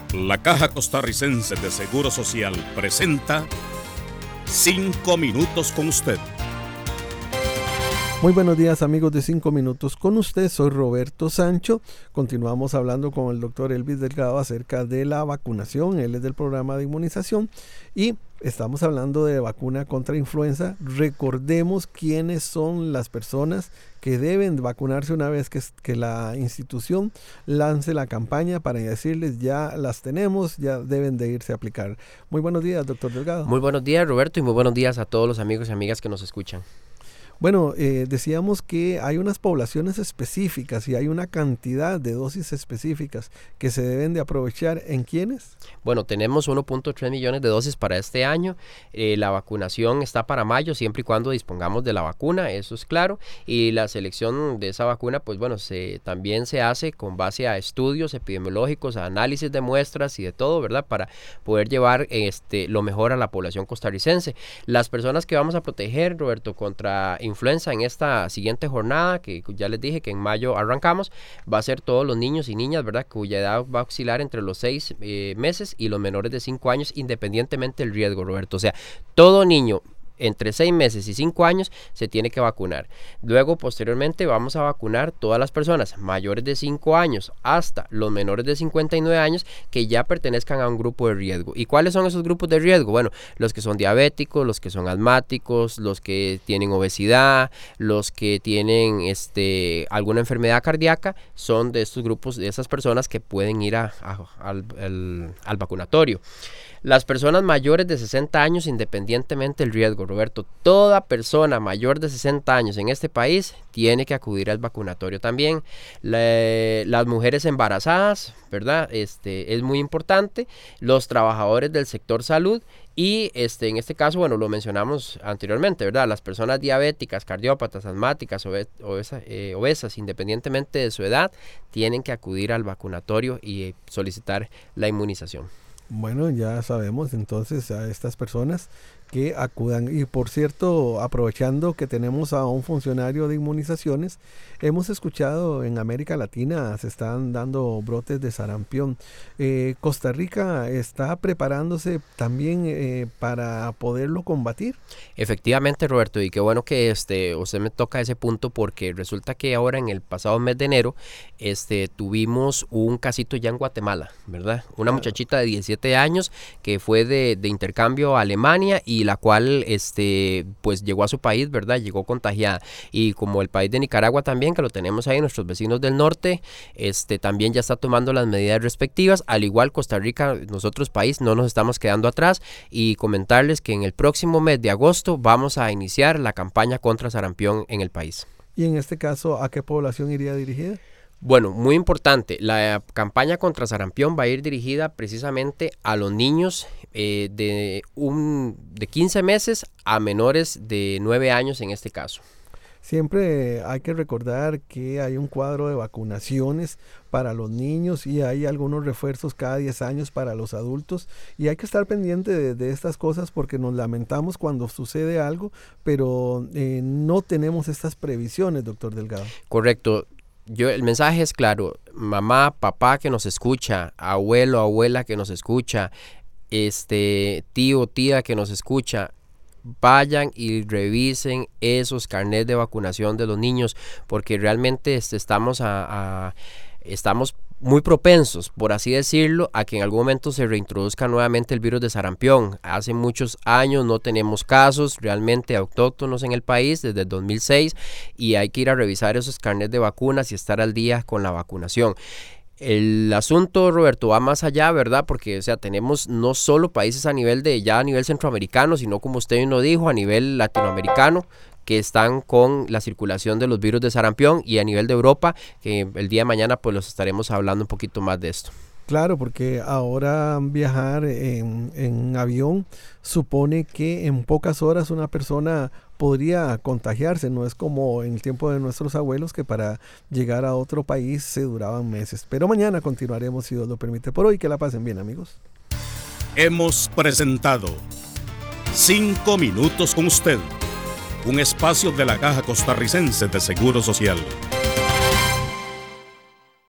La Caja Costarricense de Seguro Social presenta 5 minutos con usted. Muy buenos días, amigos de 5 minutos con usted. Soy Roberto Sancho. Continuamos hablando con el doctor Elvis Delgado acerca de la vacunación. Él es del programa de inmunización y estamos hablando de vacuna contra influenza. Recordemos quiénes son las personas que deben vacunarse una vez que la institución lance la campaña para decirles ya las tenemos, ya deben de irse a aplicar. Muy buenos días, doctor Delgado. Muy buenos días, Roberto, y muy buenos días a todos los amigos y amigas que nos escuchan. Bueno, decíamos que hay unas poblaciones específicas y hay una cantidad de dosis específicas que se deben de aprovechar. ¿En quiénes? Bueno, tenemos 1.3 millones de dosis para este año. La vacunación está para mayo, siempre y cuando dispongamos de la vacuna, eso es claro. Y la selección de esa vacuna, pues bueno, también se hace con base a estudios epidemiológicos, a análisis de muestras y de todo, ¿verdad? Para poder llevar lo mejor a la población costarricense. Las personas que vamos a proteger, Roberto, contra influenza en esta siguiente jornada, que ya les dije que en mayo arrancamos, va a ser todos los niños y niñas, ¿verdad?, cuya edad va a oscilar entre los 6 meses y los menores de 5 años, independientemente del riesgo, Roberto. O sea, todo niño entre 6 meses y 5 años se tiene que vacunar. Luego, posteriormente, vamos a vacunar todas las personas mayores de 5 años hasta los menores de 59 años que ya pertenezcan a un grupo de riesgo. ¿Y cuáles son esos grupos de riesgo? Bueno, los que son diabéticos, los que son asmáticos, los que tienen obesidad, los que tienen alguna enfermedad cardíaca, son de estos grupos, de esas personas que pueden ir al vacunatorio. Las personas mayores de 60 años, independientemente del riesgo, Roberto, toda persona mayor de 60 años en este país tiene que acudir al vacunatorio también. Las mujeres embarazadas, ¿verdad? Es muy importante. Los trabajadores del sector salud y en este caso, bueno, lo mencionamos anteriormente, ¿verdad? Las personas diabéticas, cardiópatas, asmáticas, obesas, independientemente de su edad, tienen que acudir al vacunatorio y solicitar la inmunización. Bueno, ya sabemos entonces a estas personas que acudan. Y por cierto, aprovechando que tenemos a un funcionario de inmunizaciones, hemos escuchado en América Latina se están dando brotes de sarampión. ¿Costa Rica está preparándose también para poderlo combatir? Efectivamente, Roberto, y qué bueno que usted me toca ese punto, porque resulta que ahora en el pasado mes de enero tuvimos un casito ya en Guatemala, ¿verdad? Una muchachita de 17 años que fue de intercambio a Alemania y la cual pues llegó a su país, ¿verdad? Llegó contagiada. Y como el país de Nicaragua también, que lo tenemos ahí, nuestros vecinos del norte, también ya está tomando las medidas respectivas. Al igual Costa Rica, nosotros país, no nos estamos quedando atrás, y comentarles que en el próximo mes de agosto vamos a iniciar la campaña contra sarampión en el país. Y en este caso, ¿a qué población iría dirigida? Bueno, muy importante, la campaña contra sarampión va a ir dirigida precisamente a los niños de 15 meses a menores de 9 años en este caso. Siempre hay que recordar que hay un cuadro de vacunaciones para los niños y hay algunos refuerzos cada 10 años para los adultos, y hay que estar pendiente de estas cosas porque nos lamentamos cuando sucede algo, pero no tenemos estas previsiones, doctor Delgado. Correcto. El mensaje es claro: mamá, papá que nos escucha, abuelo, abuela que nos escucha, tío, tía que nos escucha, vayan y revisen esos carnets de vacunación de los niños, porque realmente estamos muy propensos, por así decirlo, a que en algún momento se reintroduzca nuevamente el virus de sarampión. Hace muchos años no tenemos casos realmente autóctonos en el país, desde el 2006, y hay que ir a revisar esos carnets de vacunas y estar al día con la vacunación. El asunto, Roberto, va más allá, ¿verdad? Porque, tenemos no solo países a nivel centroamericano, sino, como usted nos dijo, a nivel latinoamericano, que están con la circulación de los virus de sarampión, y a nivel de Europa, que el día de mañana pues los estaremos hablando un poquito más de esto. Claro, porque ahora viajar en avión supone que en pocas horas una persona podría contagiarse. No es como en el tiempo de nuestros abuelos, que para llegar a otro país se duraban meses. Pero mañana continuaremos, si Dios lo permite. Por hoy, que la pasen bien, amigos. Hemos presentado 5 minutos con usted, un espacio de la Caja Costarricense de Seguro Social.